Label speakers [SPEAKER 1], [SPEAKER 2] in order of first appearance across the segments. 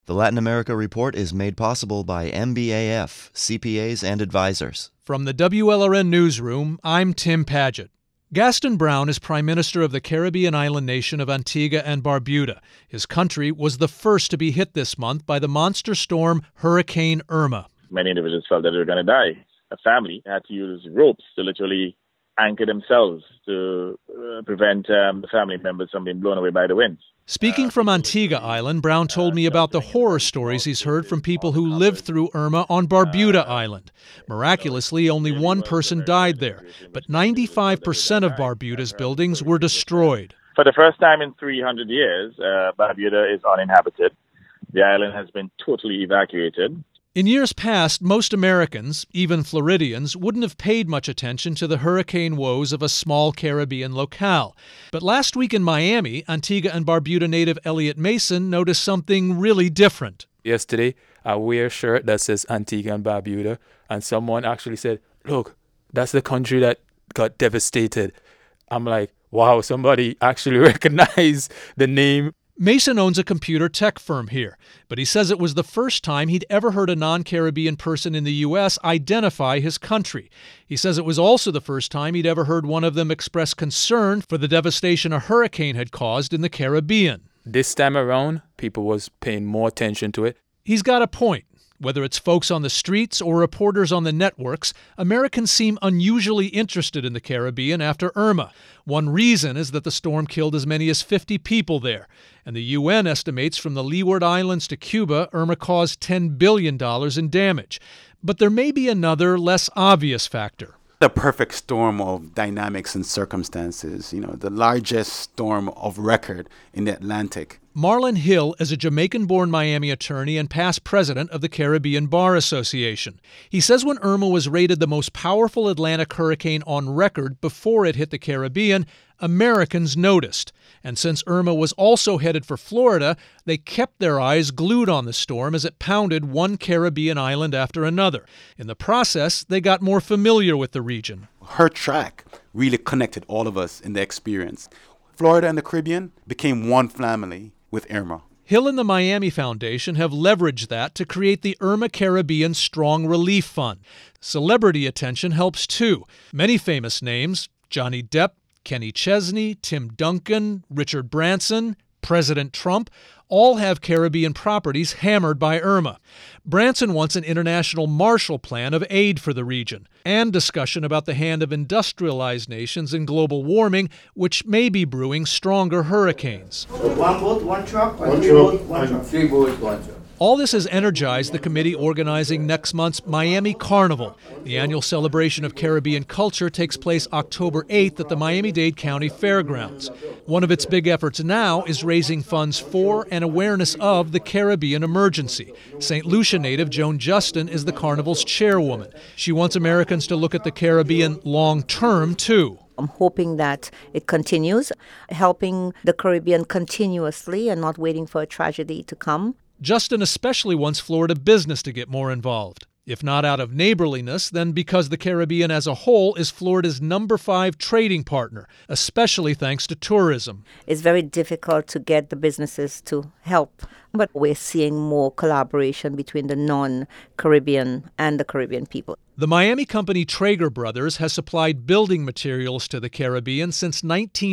[SPEAKER 1] The Latin America Report is made possible by MBAF, CPAs and advisors.
[SPEAKER 2] From the WLRN Newsroom, I'm Tim Padgett. Gaston Browne is Prime Minister of the Caribbean island nation of Antigua and Barbuda. His country was the first to be hit this month by the monster storm Hurricane Irma.
[SPEAKER 3] Many individuals felt that they were going to die. A family had to use ropes to literally anchor themselves to prevent the family members from being blown away by the winds.
[SPEAKER 2] Speaking from Antigua Island, Browne told me about the horror stories he's heard from people who lived through Irma on Barbuda Island. Miraculously, only one person died there, but 95% of Barbuda's buildings were destroyed.
[SPEAKER 3] For the first time in 300 years, Barbuda is uninhabited. The island has been totally evacuated.
[SPEAKER 2] In years past, most Americans, even Floridians, wouldn't have paid much attention to the hurricane woes of a small Caribbean locale. But last week in Miami, Antigua and Barbuda native Elliot Mason noticed something really different.
[SPEAKER 4] Yesterday, I wear a shirt that says Antigua and Barbuda, and someone actually said, "Look, that's the country that got devastated." I'm like, wow, somebody actually recognized the name.
[SPEAKER 2] Mason owns a computer tech firm here, but he says it was the first time he'd ever heard a non-Caribbean person in the U.S. identify his country. He says it was also the first time he'd ever heard one of them express concern for the devastation a hurricane had caused in the Caribbean.
[SPEAKER 4] This time around, people was paying more attention to it.
[SPEAKER 2] He's got a point. Whether it's folks on the streets or reporters on the networks, Americans seem unusually interested in the Caribbean after Irma. One reason is that the storm killed as many as 50 people there. And the UN estimates from the Leeward Islands to Cuba, Irma caused $10 billion in damage. But there may be another, less obvious factor.
[SPEAKER 5] The perfect storm of dynamics and circumstances, the largest storm of record in the Atlantic.
[SPEAKER 2] Marlon Hill is a Jamaican-born Miami attorney and past president of the Caribbean Bar Association. He says when Irma was rated the most powerful Atlantic hurricane on record before it hit the Caribbean, Americans noticed. And since Irma was also headed for Florida, they kept their eyes glued on the storm as it pounded one Caribbean island after another. In the process, they got more familiar with the region.
[SPEAKER 5] Her track really connected all of us in the experience. Florida and the Caribbean became one family with Irma.
[SPEAKER 2] Hill and the Miami Foundation have leveraged that to create the Irma Caribbean Strong Relief Fund. Celebrity attention helps too. Many famous names, Johnny Depp, Kenny Chesney, Tim Duncan, Richard Branson, President Trump, all have Caribbean properties hammered by Irma. Branson wants an international Marshall Plan of aid for the region, and discussion about the hand of industrialized nations in global warming, which may be brewing stronger hurricanes.
[SPEAKER 6] One boat, one truck, or three boats, one truck? Three boats, one truck.
[SPEAKER 2] All this has energized the committee organizing next month's Miami Carnival. The annual celebration of Caribbean culture takes place October 8th at the Miami-Dade County Fairgrounds. One of its big efforts now is raising funds for and awareness of the Caribbean emergency. St. Lucia native Joan Justin is the carnival's chairwoman. She wants Americans to look at the Caribbean long-term, too.
[SPEAKER 7] I'm hoping that it continues, helping the Caribbean continuously and not waiting for a tragedy to come.
[SPEAKER 2] Justin especially wants Florida business to get more involved. If not out of neighborliness, then because the Caribbean as a whole is Florida's number 5 trading partner, especially thanks to tourism.
[SPEAKER 7] It's very difficult to get the businesses to help, but we're seeing more collaboration between the non-Caribbean and the Caribbean people.
[SPEAKER 2] The Miami company Traeger Brothers has supplied building materials to the Caribbean since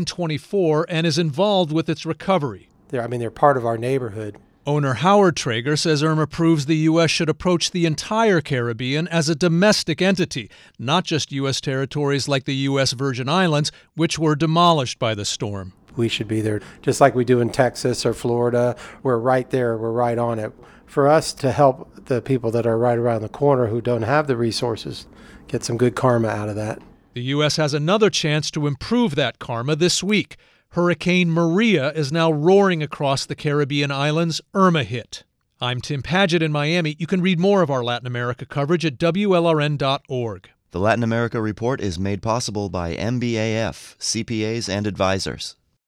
[SPEAKER 2] 1924 and is involved with its recovery.
[SPEAKER 8] They're part of our neighborhood.
[SPEAKER 2] Owner Howard Traeger says Irma proves the U.S. should approach the entire Caribbean as a domestic entity, not just U.S. territories like the U.S. Virgin Islands, which were demolished by the storm.
[SPEAKER 8] We should be there, just like we do in Texas or Florida. We're right there. We're right on it. For us to help the people that are right around the corner who don't have the resources, get some good karma out of that.
[SPEAKER 2] The U.S. has another chance to improve that karma this week. Hurricane Maria is now roaring across the Caribbean islands Irma hit. I'm Tim Padgett in Miami. You can read more of our Latin America coverage at WLRN.org.
[SPEAKER 1] The Latin America Report is made possible by MBAF, CPAs and advisors.